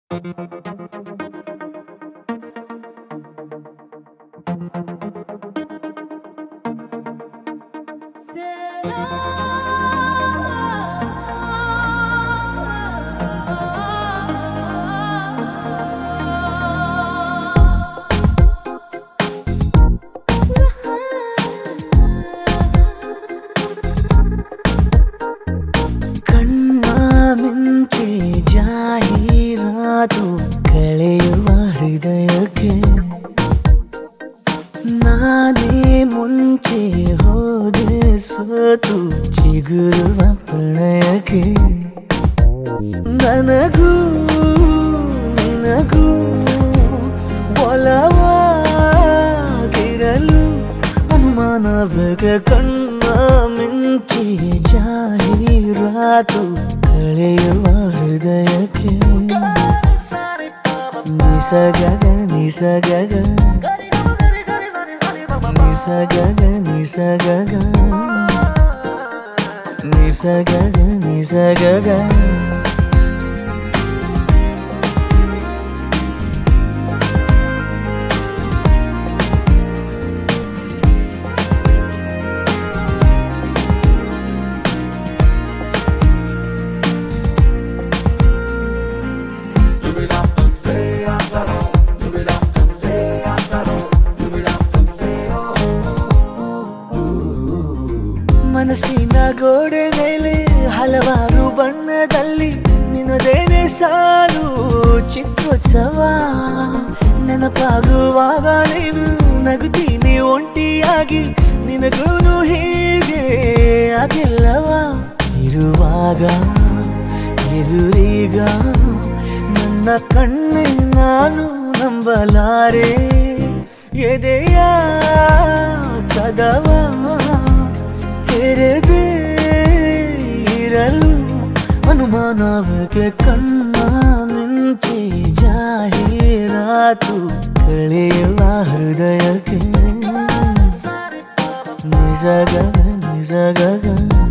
ಕಣ್ಣ ಮಿಂಚಿ ಜಾಹೀರಾತು ಕಳೆಯುವ ಹೃದಯಕ್ಕೆ ನಾನೇ ಮುಂಚೆ ಹೋದೆ ಸೋತು ಚಿಗುರುವ ಪ್ರಣಯಕ್ಕೆ ನನಗೂ ನಿನಗೂ ಒಲವಾಗಿರಲು ಅನುಮಾನವೇ ಕಣ್ಣ ಮಿಂಚಿ ಜಾಹೀರಾತು ಕಳೆಯುವ ಹೃದಯಕ್ಕೆ ನಿಸಗಗ ನಿಸಗಗ ನಿಸಗಗ ನಿಸಗಗ ನಿಸಗಗ ನಿಸಗಗ ಮನಸ್ಸಿನ ಗೋಡೆ ಮೇಲೆ ಹಲವಾರು ಬಣ್ಣದಲ್ಲಿ ನಿನ್ನದೇನೆ ಸಾಲು ಚಿತ್ರೋತ್ಸವ ನೆನಪಾಗುವಾಗ ನೀನು ನಗುತ್ತೀನಿ ಒಂಟಿಯಾಗಿ ನಿನಗೂನು ಹೀಗೆ ಆಗಿಲ್ಲವ ಇರುವಾಗ ಎದುರೀಗ ನನ್ನ ಕಣ್ಣೆ ನಾನು ನಂಬಲಾರೆ ಎದೆಯ ಕದವ ತೆರೆದೇ ಇರಲು ಅನುಮಾನವೇ ಕಣ್ಣ ಮಿಂಚಿ ಜಾಹೀರಾತು ಕಳೆಯುವ ಹೃದಯಕ್ಕೆ ನಿಸಗಗ ನಿಸಗಗ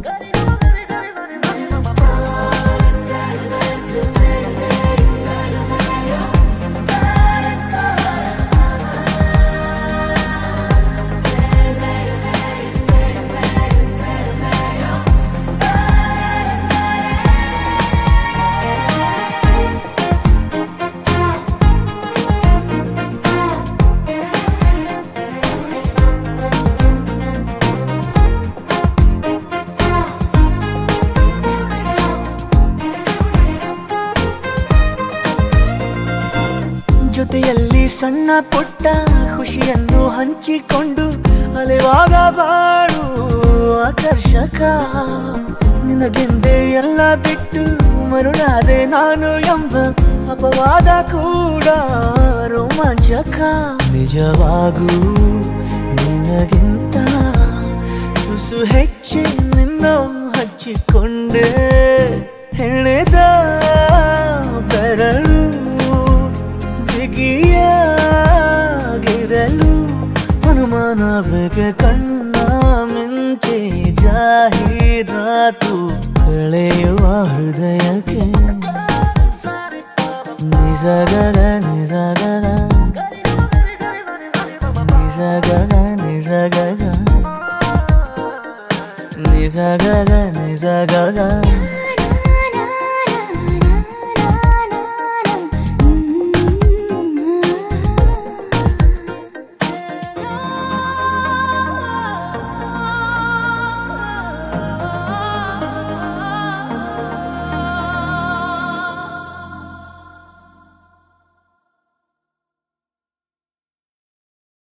ಜೊತೆಯಲ್ಲಿ ಸಣ್ಣ ಪುಟ್ಟ ಖುಷಿಯನ್ನು ಹಂಚಿಕೊಂಡು ಅಲೆವಾಗ ಬಾಳು ಆಕರ್ಷಕ ನಿನಗೆಂದೇ ಎಲ್ಲ ಬಿಟ್ಟು ಮರುಳಾದೆ ನಾನು ಎಂಬ ಅಪವಾದ ಕೂಡ ರೋಮಾಂಚಕ ನಿಜವಾಗೂ ನಿನಗಿಂತ ತುಸು ಹೆಚ್ಚಿ ನಿನ್ನ ಹಚ್ಚಿಕೊಂಡೆ ಹೆಣೆದ ಬೆರಳು ಬಿಗಿಯಾಗಿರಲು ಅನುಮಾನವೇ ಕಣ್ಣ ಮಿಂಚೆ ಜಾಹೀರಾತು ಕಳೆಯುವ ಹೃದಯಕ್ಕೆ ನಿಸಗಗ ನಿಸಗಗ ನಿಸಗಗ ನಿಸಗಗ ನಿಸಗಗ ನಿಸಗಗ